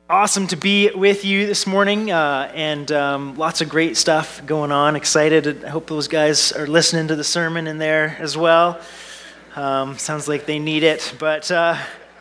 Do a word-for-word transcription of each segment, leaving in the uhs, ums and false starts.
Awesome to be with you this morning, uh, and um, lots of great stuff going on. Excited. I hope those guys are listening to the sermon in there as well. Um, sounds like they need it. But, uh,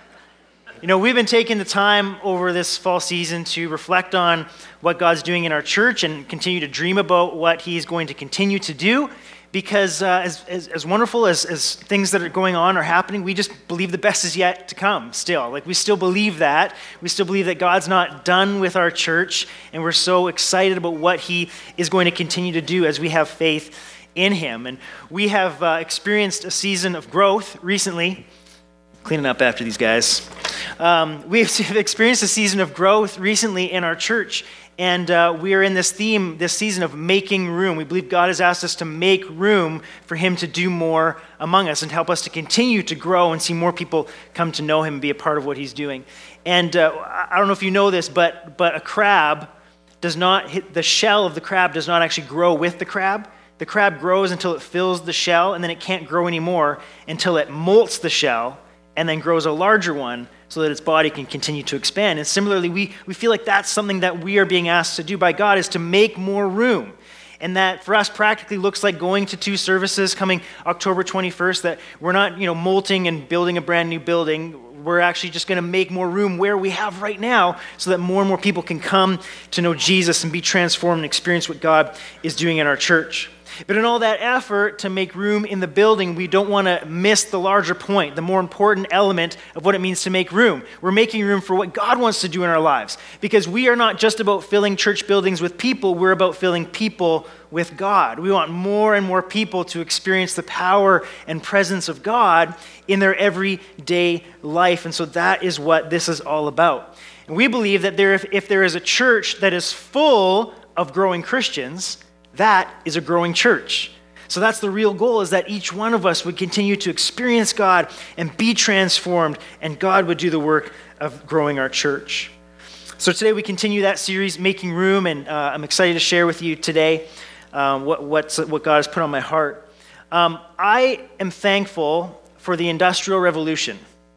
you know, we've been taking the time over this fall season to reflect on what God's doing in our church and continue to dream about what He's going to continue to do. Because uh, as, as as wonderful as, as things that are going on are happening, we just believe the best is yet to come still. Like we still believe that. We still believe that God's not done with our church, and we're so excited about what He is going to continue to do as we have faith in Him. And we have uh, experienced a season of growth recently. Cleaning up after these guys. Um, we've experienced a season of growth recently in our church. And uh, we are in this theme, this season of making room. We believe God has asked us to make room for Him to do more among us and help us to continue to grow and see more people come to know Him and be a part of what He's doing. And uh, I don't know if you know this, but but a crab does not hit, the shell of the crab does not actually grow with the crab. The crab grows until it fills the shell, and then it can't grow anymore until it molts the shell and then grows a larger one, so that its body can continue to expand. And similarly, we, we feel like that's something that we are being asked to do by God, is to make more room. And that for us practically looks like going to two services coming October twenty-first, that we're not, you know, molting and building a brand new building. We're actually just going to make more room where we have right now so that more and more people can come to know Jesus and be transformed and experience what God is doing in our church. But in all that effort to make room in the building, we don't want to miss the larger point, the more important element of what it means to make room. We're making room for what God wants to do in our lives, because we are not just about filling church buildings with people, we're about filling people with God. We want more and more people to experience the power and presence of God in their everyday life, and so that is what this is all about. And we believe that there, if, if there is a church that is full of growing Christians, that is a growing church. So that's the real goal, is that each one of us would continue to experience God and be transformed, and God would do the work of growing our church. So today we continue that series, Making Room, and uh, I'm excited to share with you today um, what, what's, what God has put on my heart. Um, I am thankful for the Industrial Revolution,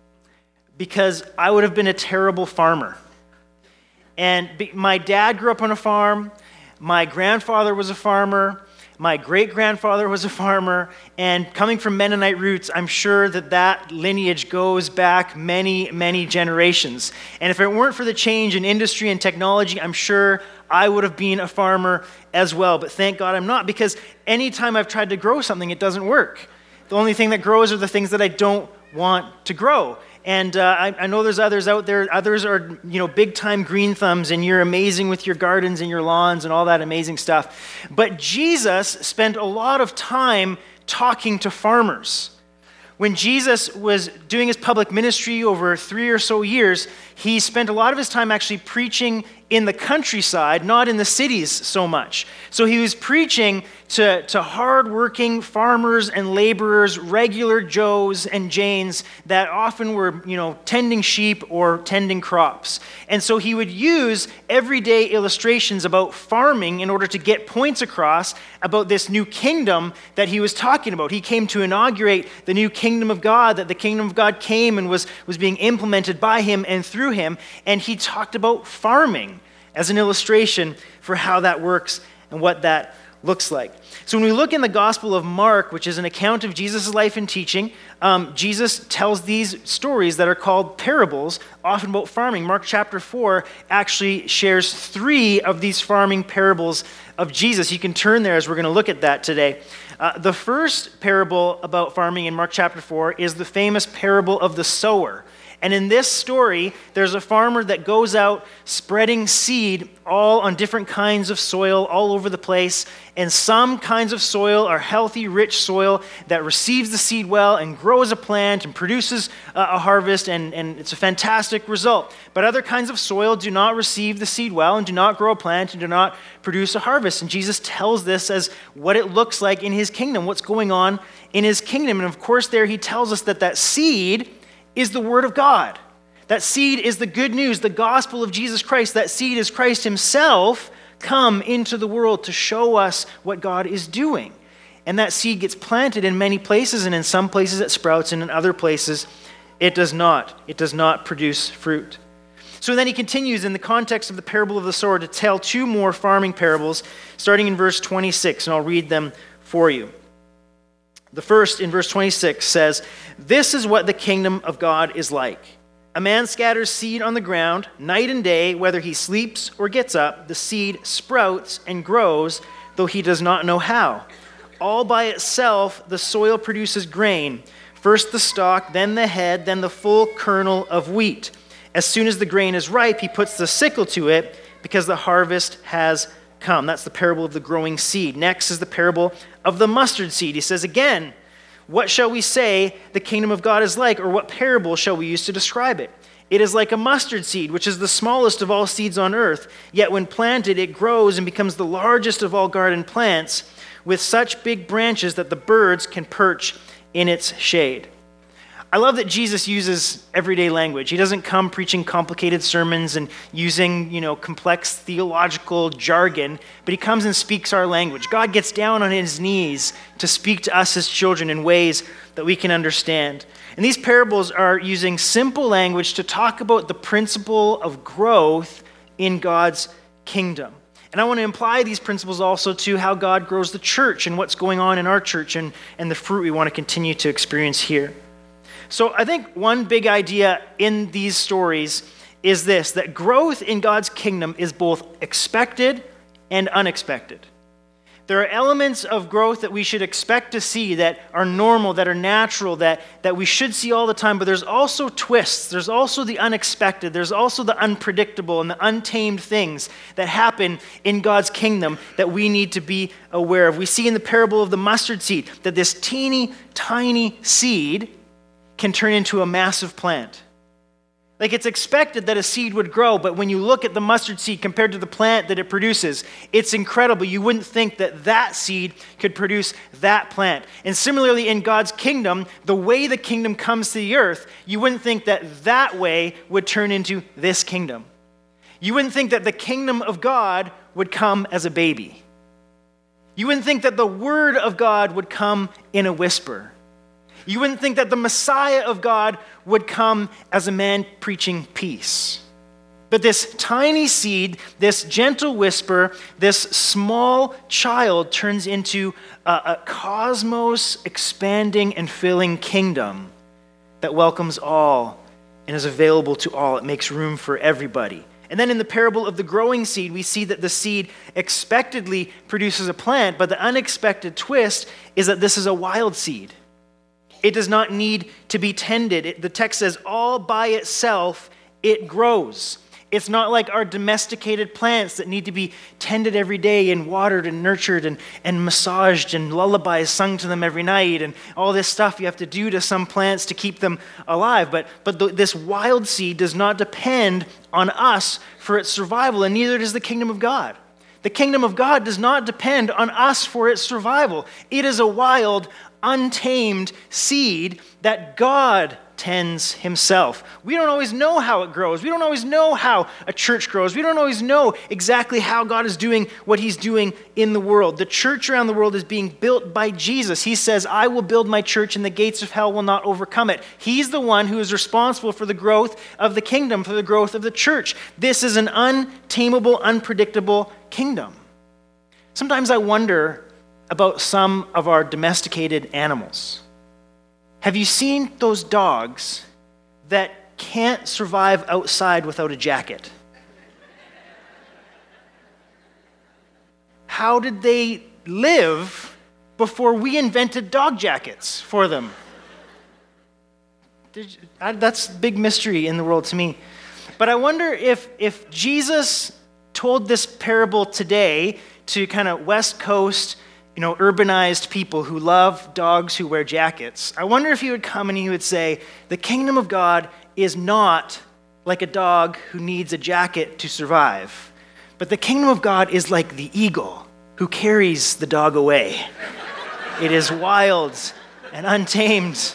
because I would have been a terrible farmer. And be, my dad grew up on a farm. My grandfather was a farmer, my great-grandfather was a farmer, and coming from Mennonite roots, I'm sure that that lineage goes back many, many generations. And if it weren't for the change in industry and technology, I'm sure I would have been a farmer as well. But thank God I'm not, because anytime I've tried to grow something, it doesn't work. The only thing that grows are the things that I don't want to grow. And uh, I, I know there's others out there. Others are, you know, big-time green thumbs, and you're amazing with your gardens and your lawns and all that amazing stuff. But Jesus spent a lot of time talking to farmers. When Jesus was doing his public ministry over three or so years, he spent a lot of his time actually preaching in the countryside, not in the cities so much. So he was preaching to, to hardworking farmers and laborers, regular Joes and Janes that often were, you know, tending sheep or tending crops. And so he would use everyday illustrations about farming in order to get points across about this new kingdom that he was talking about. He came to inaugurate the new kingdom of God, that the kingdom of God came and was, was being implemented by him and through him. And he talked about farming as an illustration for how that works and what that looks like. So when we look in the Gospel of Mark, which is an account of Jesus' life and teaching, um, Jesus tells these stories that are called parables, often about farming. Mark chapter four actually shares three of these farming parables of Jesus. You can turn there as we're going to look at that today. Uh, the first parable about farming in Mark chapter four is the famous parable of the sower. And in this story, there's a farmer that goes out spreading seed all on different kinds of soil all over the place. And some kinds of soil are healthy, rich soil that receives the seed well and grows a plant and produces a harvest, and, and it's a fantastic result. But other kinds of soil do not receive the seed well and do not grow a plant and do not produce a harvest. And Jesus tells this as what it looks like in his kingdom, what's going on in his kingdom. And of course there he tells us that that seed is the word of God. That seed is the good news, the gospel of Jesus Christ. That seed is Christ himself come into the world to show us what God is doing. And that seed gets planted in many places, and in some places it sprouts, and in other places it does not. It does not produce fruit. So then he continues in the context of the parable of the sower to tell two more farming parables, starting in verse twenty-six, and I'll read them for you. The first, in verse twenty-six, says, "This is what the kingdom of God is like. A man scatters seed on the ground, night and day, whether he sleeps or gets up, the seed sprouts and grows, though he does not know how. All by itself, the soil produces grain, first the stalk, then the head, then the full kernel of wheat. As soon as the grain is ripe, he puts the sickle to it, because the harvest has come." That's the parable of the growing seed. Next is the parable of the mustard seed. He says again, "What shall we say the kingdom of God is like, or what parable shall we use to describe it? It is like a mustard seed, which is the smallest of all seeds on earth. Yet when planted, it grows and becomes the largest of all garden plants, with such big branches that the birds can perch in its shade." I love that Jesus uses everyday language. He doesn't come preaching complicated sermons and using, you know, complex theological jargon, but he comes and speaks our language. God gets down on his knees to speak to us as children in ways that we can understand. And these parables are using simple language to talk about the principle of growth in God's kingdom. And I want to imply these principles also to how God grows the church and what's going on in our church and, and the fruit we want to continue to experience here. So I think one big idea in these stories is this, that growth in God's kingdom is both expected and unexpected. There are elements of growth that we should expect to see that are normal, that are natural, that, that we should see all the time, but there's also twists. There's also the unexpected. There's also the unpredictable and the untamed things that happen in God's kingdom that we need to be aware of. We see in the parable of the mustard seed that this teeny, tiny seed can turn into a massive plant. Like, it's expected that a seed would grow, but when you look at the mustard seed compared to the plant that it produces, it's incredible. You wouldn't think that that seed could produce that plant. And similarly, in God's kingdom, the way the kingdom comes to the earth, you wouldn't think that that way would turn into this kingdom. You wouldn't think that the kingdom of God would come as a baby. You wouldn't think that the word of God would come in a whisper. You wouldn't think that the Messiah of God would come as a man preaching peace. But this tiny seed, this gentle whisper, this small child turns into a, a cosmos expanding and filling kingdom that welcomes all and is available to all. It makes room for everybody. And then in the parable of the growing seed, we see that the seed expectedly produces a plant, but the unexpected twist is that this is a wild seed. It does not need to be tended. It, the text says, all by itself, it grows. It's not like our domesticated plants that need to be tended every day and watered and nurtured and, and massaged and lullabies sung to them every night and all this stuff you have to do to some plants to keep them alive. But, but the, this wild seed does not depend on us for its survival, and neither does the kingdom of God. The kingdom of God does not depend on us for its survival. It is a wild, untamed seed that God tends himself. We don't always know how it grows. We don't always know how a church grows. We don't always know exactly how God is doing what he's doing in the world. The church around the world is being built by Jesus. He says, I will build my church and the gates of hell will not overcome it. He's the one who is responsible for the growth of the kingdom, for the growth of the church. This is an untamable, unpredictable kingdom. Sometimes I wonder about some of our domesticated animals. Have you seen those dogs that can't survive outside without a jacket? How did they live before we invented dog jackets for them? That's a big mystery in the world to me. But I wonder if, if Jesus told this parable today to kind of West Coast, you know, urbanized people who love dogs who wear jackets, I wonder if he would come and he would say, the kingdom of God is not like a dog who needs a jacket to survive, but the kingdom of God is like the eagle who carries the dog away. It is wild and untamed.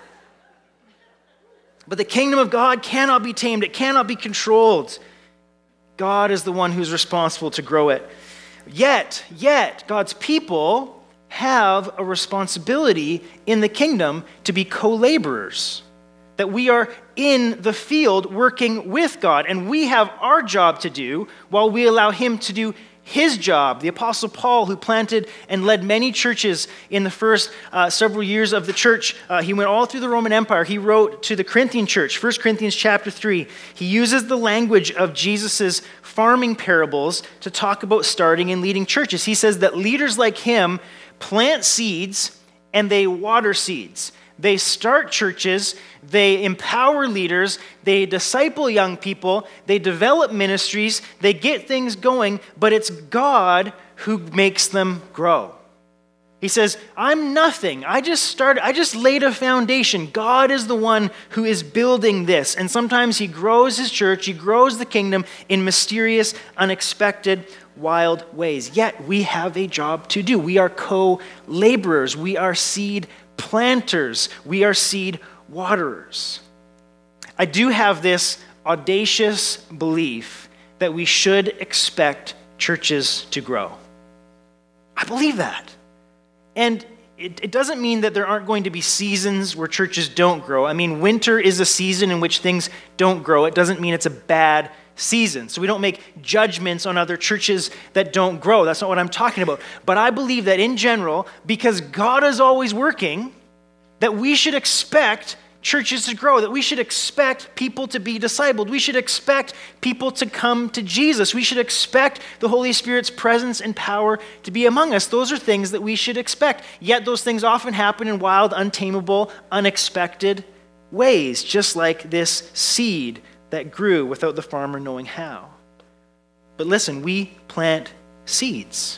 But the kingdom of God cannot be tamed. It cannot be controlled. God is the one who's responsible to grow it. Yet, yet, God's people have a responsibility in the kingdom to be co-laborers. that we are in the field working with God, and we have our job to do while we allow him to do his job. The Apostle Paul, who planted and led many churches in the first uh, several years of the church, uh, he went all through the Roman Empire. He wrote to the Corinthian church, First Corinthians chapter three. He uses the language of Jesus's farming parables to talk about starting and leading churches. He says that leaders like him plant seeds and they water seeds. They start churches, they empower leaders, they disciple young people, they develop ministries, they get things going, but it's God who makes them grow. He says, I'm nothing. I just started, I just laid a foundation. God is the one who is building this. And sometimes he grows his church, he grows the kingdom in mysterious, unexpected, wild ways. Yet we have a job to do. We are co-laborers. We are seed planters. We are seed waterers. I do have this audacious belief that we should expect churches to grow. I believe that. And it, it doesn't mean that there aren't going to be seasons where churches don't grow. I mean, winter is a season in which things don't grow. It doesn't mean it's a bad season. So we don't make judgments on other churches that don't grow. That's not what I'm talking about. But I believe that in general, because God is always working, that we should expect churches to grow, that we should expect people to be discipled. We should expect people to come to Jesus. We should expect the Holy Spirit's presence and power to be among us. Those are things that we should expect. Yet those things often happen in wild, untamable, unexpected ways, just like this seed that grew without the farmer knowing how. But listen, we plant seeds.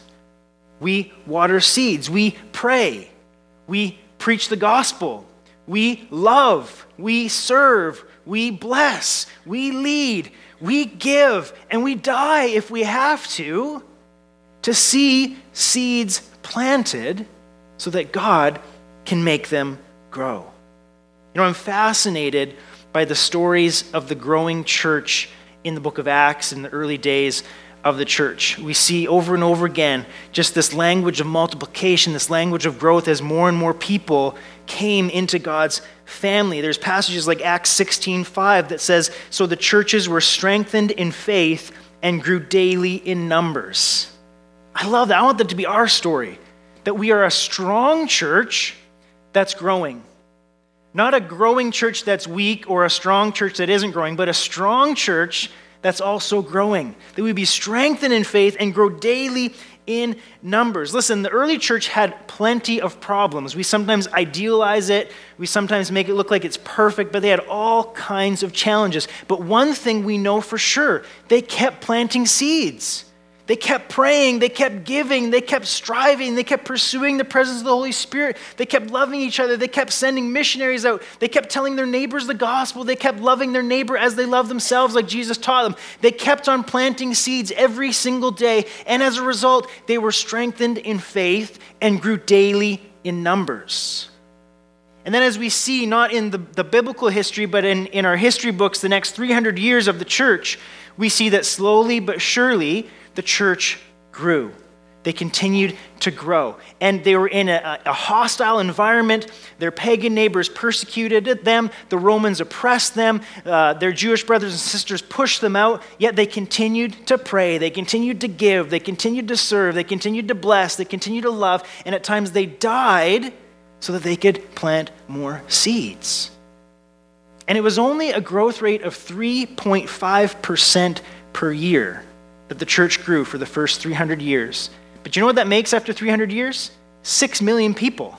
We water seeds. We pray. We preach the gospel. We love. We serve. We bless. We lead. We give. And we die if we have to, to see seeds planted so that God can make them grow. You know, I'm fascinated by the stories of the growing church in the book of Acts in the early days of the church. We see over and over again just this language of multiplication, this language of growth as more and more people came into God's family. There's passages like Acts sixteen five that says, so the churches were strengthened in faith and grew daily in numbers. I love that. I want that to be our story, that we are a strong church that's growing. Not a growing church that's weak or a strong church that isn't growing, but a strong church that's also growing. That we be strengthened in faith and grow daily in numbers. Listen, the early church had plenty of problems. We sometimes idealize it. We sometimes make it look like it's perfect, but they had all kinds of challenges. But one thing we know for sure, they kept planting seeds. They kept praying, they kept giving, they kept striving, they kept pursuing the presence of the Holy Spirit. They kept loving each other, they kept sending missionaries out. They kept telling their neighbors the gospel. They kept loving their neighbor as they love themselves, like Jesus taught them. They kept on planting seeds every single day, and as a result, they were strengthened in faith and grew daily in numbers. And then as we see, not in the, the biblical history, but in, in our history books, the next three hundred years of the church, we see that slowly but surely, the church grew. They continued to grow. And they were in a, a hostile environment. Their pagan neighbors persecuted them. The Romans oppressed them. Uh, their Jewish brothers and sisters pushed them out. Yet they continued to pray. They continued to give. They continued to serve. They continued to bless. They continued to love. And at times they died so that they could plant more seeds. And it was only a growth rate of three point five percent per year that the church grew for the first three hundred years. But you know what that makes after three hundred years? Six million people.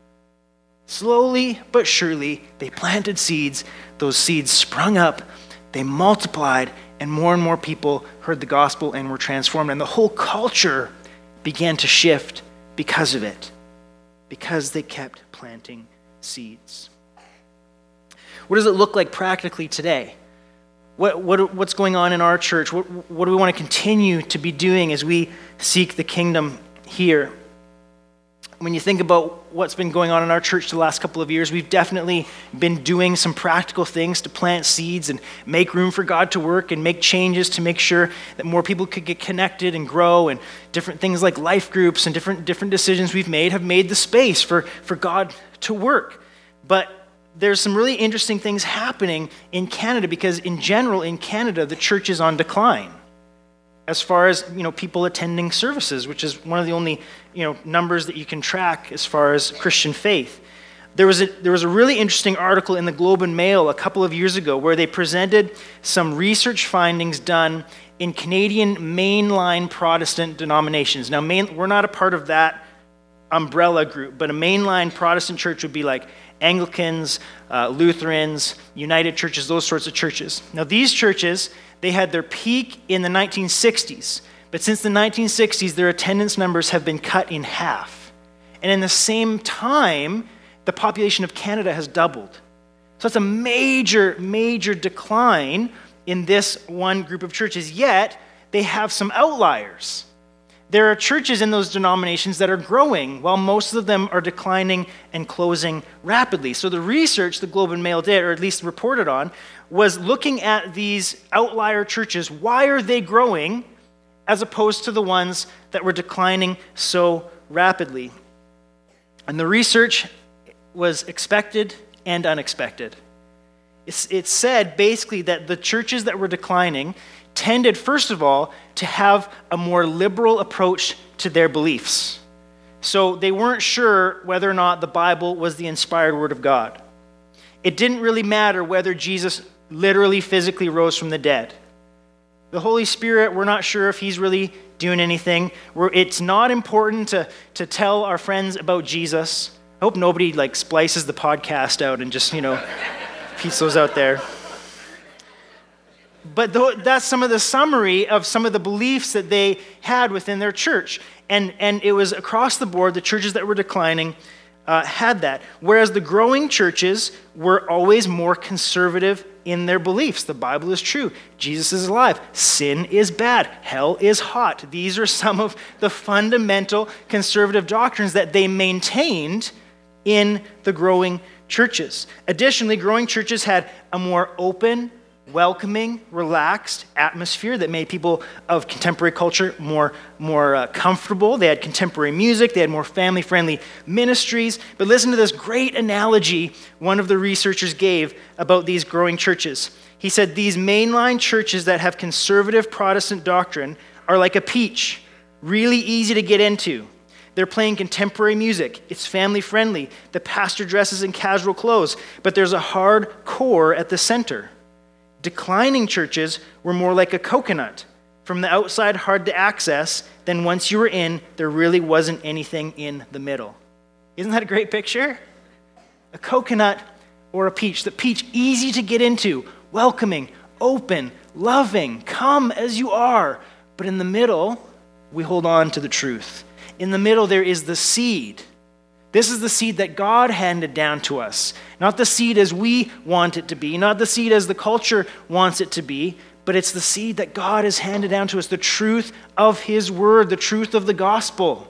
Slowly but surely, they planted seeds. Those seeds sprung up, they multiplied, and more and more people heard the gospel and were transformed. And the whole culture began to shift because of it, because they kept planting seeds. What does it look like practically today? What, what, what's going on in our church? What, what do we want to continue to be doing as we seek the kingdom here? When you think about what's been going on in our church the last couple of years, we've definitely been doing some practical things to plant seeds and make room for God to work and make changes to make sure that more people could get connected and grow, and different things like life groups and different, different decisions we've made have made the space for, for God to work. But there's some really interesting things happening in Canada because in general, in Canada, the church is on decline as far as, you know, people attending services, which is one of the only, you know, numbers that you can track as far as Christian faith. There was a, there was a really interesting article in the Globe and Mail a couple of years ago where they presented some research findings done in Canadian mainline Protestant denominations. Now, main, we're not a part of that umbrella group, but a mainline Protestant church would be like Anglicans, uh, Lutherans, United Churches, those sorts of churches. Now, these churches, they had their peak in the nineteen sixties, but since the nineteen sixties, their attendance numbers have been cut in half. And in the same time, the population of Canada has doubled. So it's a major, major decline in this one group of churches, yet they have some outliers. There are churches in those denominations that are growing, while most of them are declining and closing rapidly. So the research the Globe and Mail did, or at least reported on, was looking at these outlier churches. Why are they growing as opposed to the ones that were declining so rapidly? And the research was expected and unexpected. It's, it said basically that the churches that were declining tended, first of all, to have a more liberal approach to their beliefs. So they weren't sure whether or not the Bible was the inspired word of God. It didn't really matter whether Jesus literally, physically rose from the dead. The Holy Spirit, we're not sure if he's really doing anything. We're, it's not important to, to tell our friends about Jesus. I hope nobody like splices the podcast out and just, you know, piece those out there. But th- that's some of the summary of some of the beliefs that they had within their church. And, and it was across the board, the churches that were declining uh, had that. Whereas the growing churches were always more conservative in their beliefs. The Bible is true. Jesus is alive. Sin is bad. Hell is hot. These are some of the fundamental conservative doctrines that they maintained in the growing churches. Additionally, growing churches had a more open, welcoming, relaxed atmosphere that made people of contemporary culture more, more uh, comfortable. They had contemporary music. They had more family-friendly ministries. But listen to this great analogy one of the researchers gave about these growing churches. He said, these mainline churches that have conservative Protestant doctrine are like a peach, really easy to get into. They're playing contemporary music. It's family-friendly. The pastor dresses in casual clothes, but there's a hard core at the center. Declining churches were more like a coconut. From the outside, hard to access. Then once you were in, there really wasn't anything in the middle. Isn't that a great picture? A coconut or a peach. The peach, easy to get into, welcoming, open, loving, come as you are. But in the middle, we hold on to the truth. In the middle, there is the seed. This is the seed that God handed down to us. Not the seed as we want it to be, not the seed as the culture wants it to be, but it's the seed that God has handed down to us, the truth of his word, the truth of the gospel.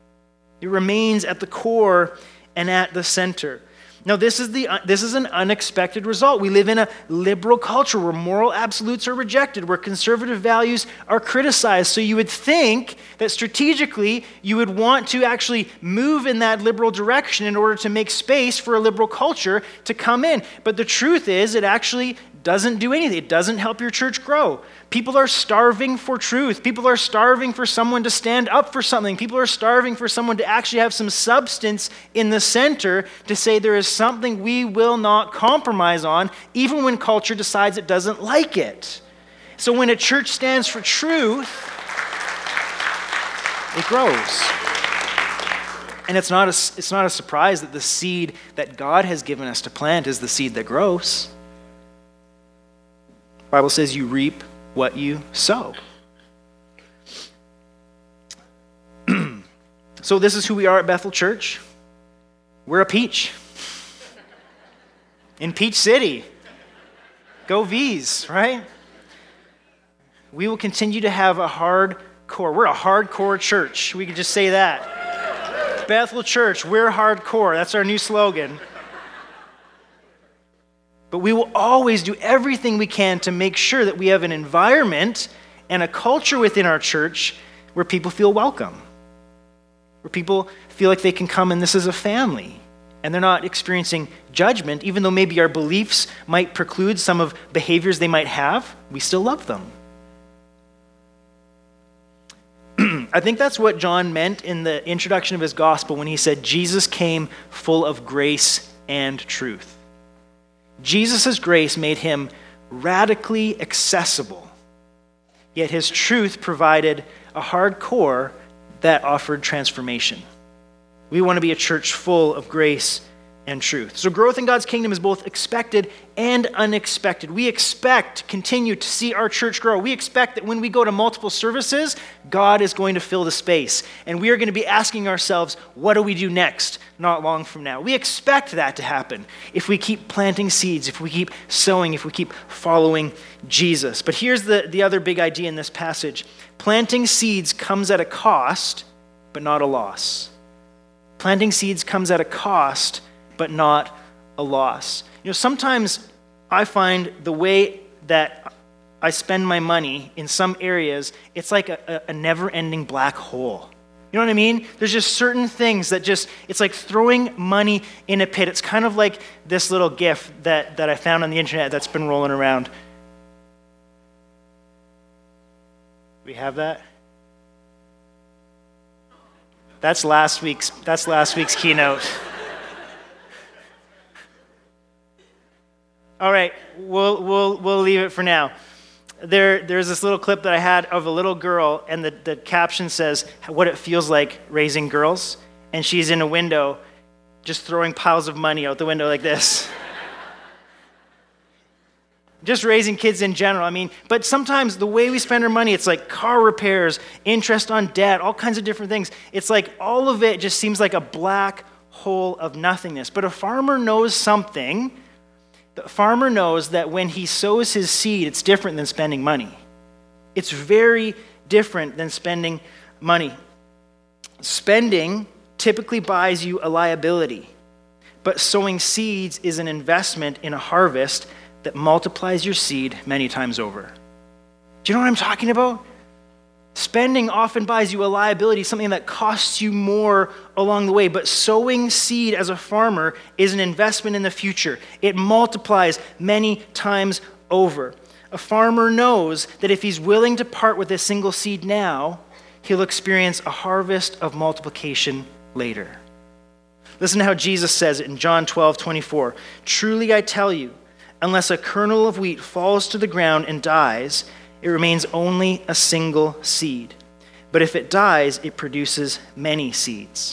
It remains at the core and at the center. Now, this is the this is an unexpected result. We live in a liberal culture where moral absolutes are rejected, where conservative values are criticized. So you would think that strategically you would want to actually move in that liberal direction in order to make space for a liberal culture to come in. But the truth is, it actually doesn't do anything. It doesn't help your church grow. People are starving for truth. People are starving for someone to stand up for something. People are starving for someone to actually have some substance in the center to say there is something we will not compromise on, even when culture decides it doesn't like it. So when a church stands for truth, it grows. And it's not a, it's not a surprise that the seed that God has given us to plant is the seed that grows. The Bible says you reap what you sow. So this is who we are at Bethel Church. We're a peach. In Peach City. Go V's, right? We will continue to have a hard core. We're a hardcore church. We could just say that. Bethel Church, we're hardcore. That's our new slogan. But we will always do everything we can to make sure that we have an environment and a culture within our church where people feel welcome, where people feel like they can come and this is a family. and they're not experiencing judgment, even though maybe our beliefs might preclude some of behaviors they might have, we still love them. I think that's what John meant in the introduction of his gospel when he said Jesus came full of grace and truth. Jesus' grace made him radically accessible, yet his truth provided a hard core that offered transformation. We want to be a church full of grace and truth. So growth in God's kingdom is both expected and unexpected. We expect to continue to see our church grow. We expect that when we go to multiple services, God is going to fill the space. And we are going to be asking ourselves, what do we do next not long from now? We expect that to happen if we keep planting seeds, if we keep sowing, if we keep following Jesus. But here's the, the other big idea in this passage. Planting seeds comes at a cost, but not a loss. Planting seeds comes at a cost, but not a loss. You know, sometimes I find the way that I spend my money in some areas, it's like a, a never-ending black hole. You know what I mean? There's just certain things that just, it's like throwing money in a pit. It's kind of like this little GIF that, that I found on the internet that's been rolling around. We have that? That's last week's, that's last week's keynote. All right, we'll we'll we'll leave it for now. There there's this little clip that I had of a little girl, and the, the caption says what it feels like raising girls, and she's in a window just throwing piles of money out the window like this. Just raising kids in general. I mean, but sometimes the way we spend our money, it's like car repairs, interest on debt, all kinds of different things. It's like all of it just seems like a black hole of nothingness. But a farmer knows something. The farmer knows that when he sows his seed, it's different than spending money. It's very different than spending money. Spending typically buys you a liability, but sowing seeds is an investment in a harvest that multiplies your seed many times over. Do you know what I'm talking about? Spending often buys you a liability, something that costs you more along the way, but sowing seed as a farmer is an investment in the future. It multiplies many times over. A farmer knows that if he's willing to part with a single seed now, he'll experience a harvest of multiplication later. Listen to how Jesus says it in John twelve twenty-four. Truly I tell you, unless a kernel of wheat falls to the ground and dies, it remains only a single seed. But if it dies, it produces many seeds.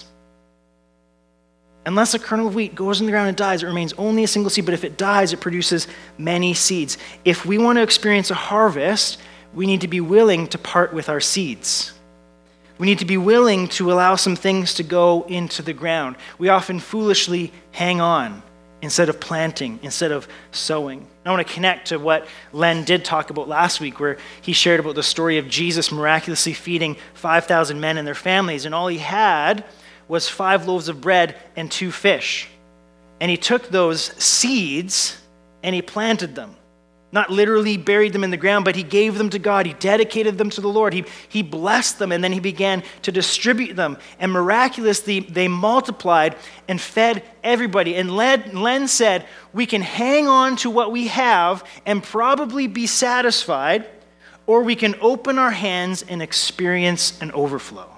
Unless a kernel of wheat goes in the ground and dies, it remains only a single seed. But if it dies, it produces many seeds. If we want to experience a harvest, we need to be willing to part with our seeds. We need to be willing to allow some things to go into the ground. We often foolishly hang on instead of planting, instead of sowing. I want to connect to what Len did talk about last week, where he shared about the story of Jesus miraculously feeding five thousand men and their families, and all he had was five loaves of bread and two fish. And he took those seeds and he planted them. Not literally buried them in the ground, but he gave them to God. He dedicated them to the Lord. He, he blessed them, and then he began to distribute them. And miraculously, they multiplied and fed everybody. And Len, Len said, we can hang on to what we have and probably be satisfied, or we can open our hands and experience an overflow.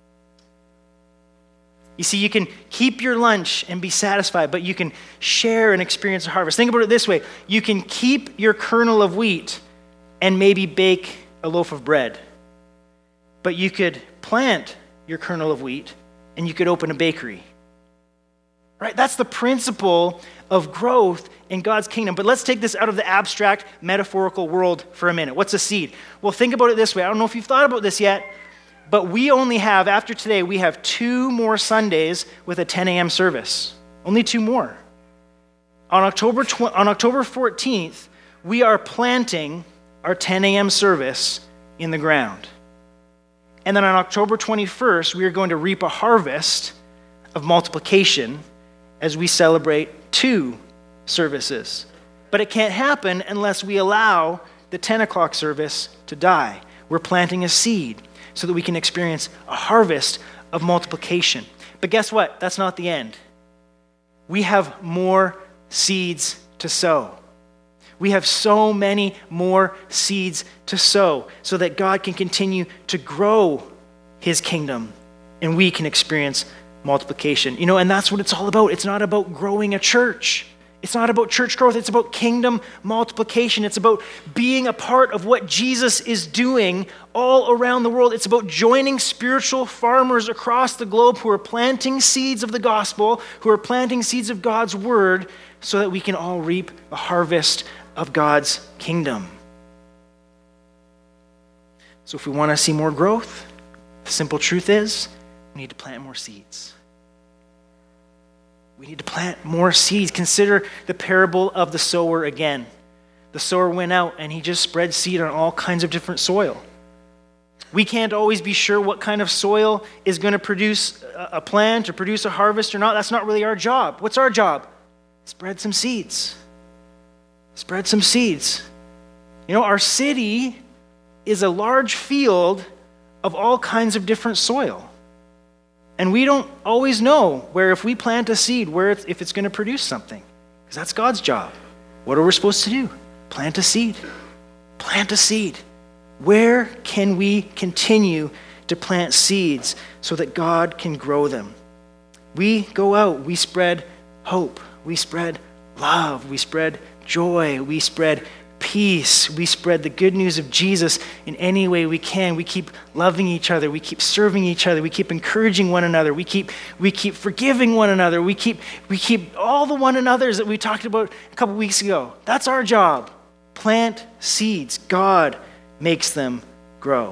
You see, you can keep your lunch and be satisfied, but you can share and experience a harvest. Think about it this way. You can keep your kernel of wheat and maybe bake a loaf of bread, but you could plant your kernel of wheat and you could open a bakery. Right? That's the principle of growth in God's kingdom. But let's take this out of the abstract, metaphorical world for a minute. What's a seed? Well, think about it this way. I don't know if you've thought about this yet, but we only have, after today, we have two more Sundays with a ten a.m. service. Only two more. On October tw- on October fourteenth, we are planting our ten a.m. service in the ground. And then on October twenty-first, we are going to reap a harvest of multiplication as we celebrate two services. But it can't happen unless we allow the ten o'clock service to die. We're planting a seed so that we can experience a harvest of multiplication. But guess what? That's not the end. we have more seeds to sow. We have so many more seeds to sow so that God can continue to grow his kingdom and we can experience multiplication. You know, and that's what it's all about. It's not about growing a church. It's not about church growth. It's about kingdom multiplication. It's about being a part of what Jesus is doing all around the world. It's about joining spiritual farmers across the globe who are planting seeds of the gospel, who are planting seeds of God's word, so that we can all reap a harvest of God's kingdom. So if we want to see more growth, the simple truth is we need to plant more seeds. We need to plant more seeds. Consider the parable of the sower again. The sower went out and he just spread seed on all kinds of different soil. We can't always be sure what kind of soil is going to produce a plant or produce a harvest or not. That's not really our job. What's our job? Spread some seeds. Spread some seeds. You know, our city is a large field of all kinds of different soil. And we don't always know where, if we plant a seed, where it's, if it's going to produce something. Because that's God's job. What are we supposed to do? Plant a seed. Plant a seed. Where can we continue to plant seeds so that God can grow them? We go out, we spread hope, we spread love, we spread joy, we spread peace, we spread the good news of Jesus in any way we can. We keep loving each other, we keep serving each other, we keep encouraging one another, we keep we keep forgiving one another, we keep we keep all the one another's that we talked about a couple weeks ago. That's our job. Plant seeds. God makes them grow.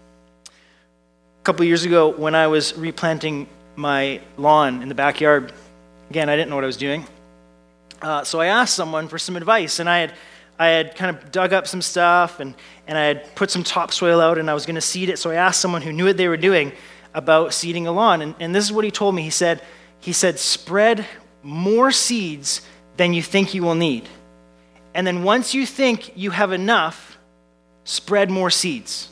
A couple years ago, when I was replanting my lawn in the backyard, again, I didn't know what I was doing. Uh, so I asked someone for some advice, and I had I had kind of dug up some stuff, and, and I had put some topsoil out, and I was going to seed it. So I asked someone who knew what they were doing about seeding a lawn, and, and this is what he told me. He said, he said, spread more seeds than you think you will need. And then once you think you have enough, spread more seeds.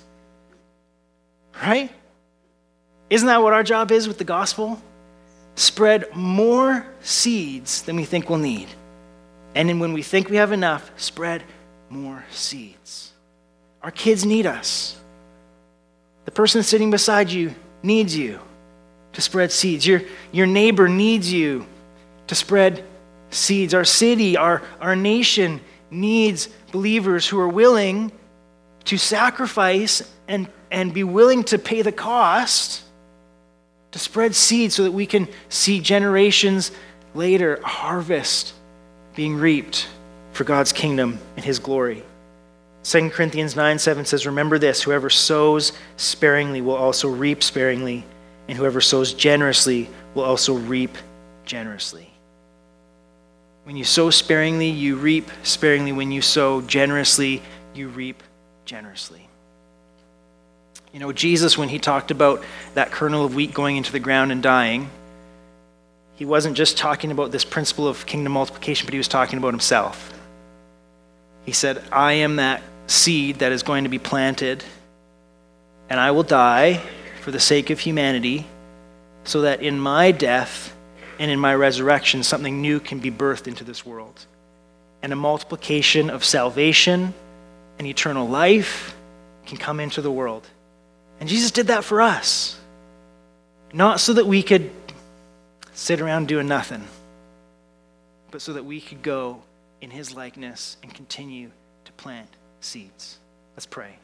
Right? Isn't that what our job is with the gospel? Spread more seeds than we think we'll need. And then when we think we have enough, spread more seeds. Our kids need us. The person sitting beside you needs you to spread seeds. Your, your neighbor needs you to spread seeds. Our city, our, our nation needs believers who are willing to sacrifice and, and be willing to pay the cost to spread seeds so that we can see generations later a harvest being reaped for God's kingdom and his glory. Second Corinthians nine seven says, remember this, whoever sows sparingly will also reap sparingly, and whoever sows generously will also reap generously. When you sow sparingly, you reap sparingly. When you sow generously, you reap generously. You know, Jesus, when he talked about that kernel of wheat going into the ground and dying, he wasn't just talking about this principle of kingdom multiplication, but he was talking about himself. He said, I am that seed that is going to be planted, and I will die for the sake of humanity, so that in my death and in my resurrection, something new can be birthed into this world. And a multiplication of salvation and eternal life can come into the world. And Jesus did that for us. Not so that we could sit around doing nothing, but so that we could go in his likeness and continue to plant seeds. Let's pray.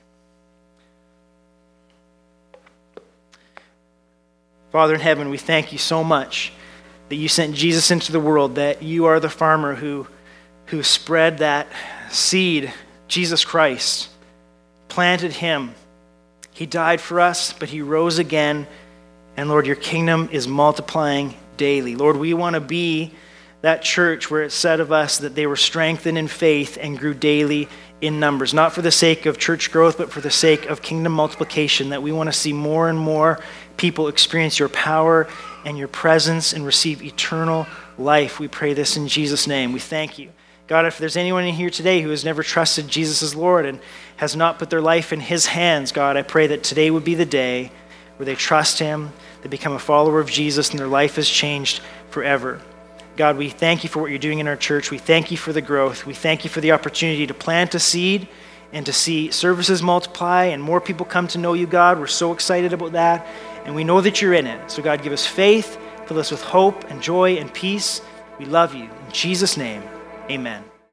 Father in heaven, we thank you so much that you sent Jesus into the world, that you are the farmer who, who spread that seed, Jesus Christ, planted him. He died for us, but he rose again. And Lord, your kingdom is multiplying daily. Lord, we want to be that church where it said of us that they were strengthened in faith and grew daily in numbers, not for the sake of church growth, but for the sake of kingdom multiplication, that we want to see more and more people experience your power and your presence and receive eternal life. We pray this in Jesus' name. We thank you. God, if there's anyone in here today who has never trusted Jesus as Lord and has not put their life in his hands, God, I pray that today would be the day where they trust him, they become a follower of Jesus, and their life is changed forever. God, we thank you for what you're doing in our church. We thank you for the growth. We thank you for the opportunity to plant a seed and to see services multiply and more people come to know you, God. We're so excited about that, and we know that you're in it. So God, give us faith, fill us with hope and joy and peace. We love you. In Jesus' name, amen.